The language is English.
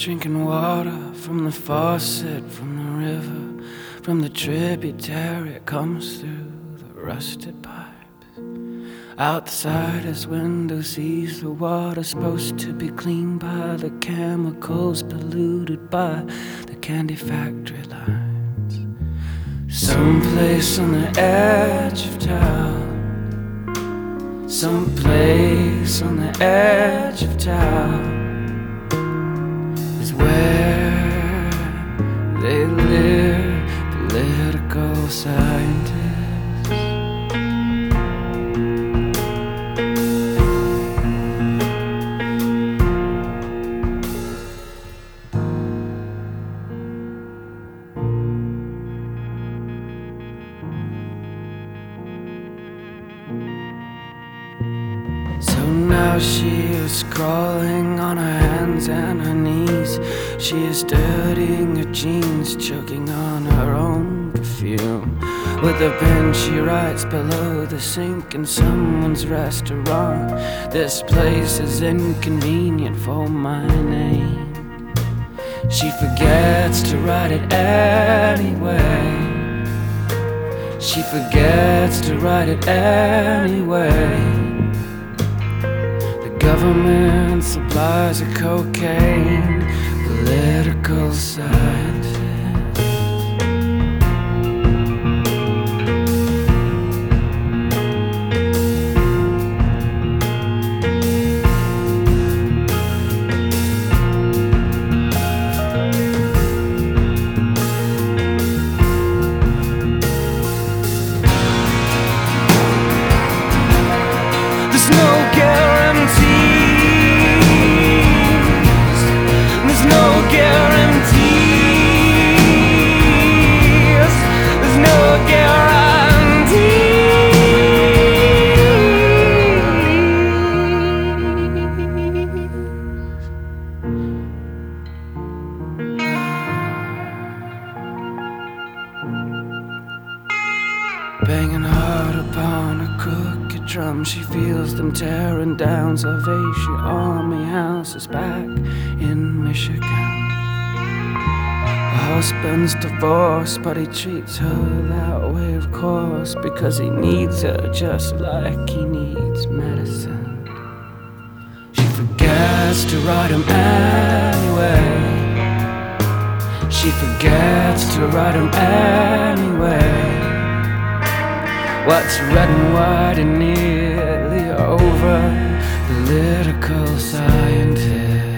drinking water from the faucet, from the river, from the tributary. It comes through the rusted pipes. Outside his window sees the water supposed to be cleaned by the chemicals, polluted by the candy factory lines. Someplace on the edge of town, someplace on the edge of town is where they live, political scientists. So now she is crawling on her hands and her knees. She is dirtying her jeans, choking on her own perfume. With a pen she writes below the sink in someone's restaurant, "This place is inconvenient for my name." She forgets to write it anyway. She forgets to write it anyway. Government supplies of cocaine, political scientists. There's no guarantee. Banging hard upon a crooked drum, she feels them tearing down Salvation Army houses back in Michigan. Her husband's divorced, but he treats her that way, of course, because he needs her just like he needs medicine. She forgets to write him anyway. She forgets to write him anyway. What's red and white and nearly over, political scientists.